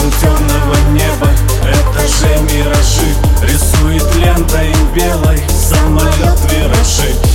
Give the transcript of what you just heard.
крышам темного неба. Это же миражи, рисует лентой белой самолет виражи.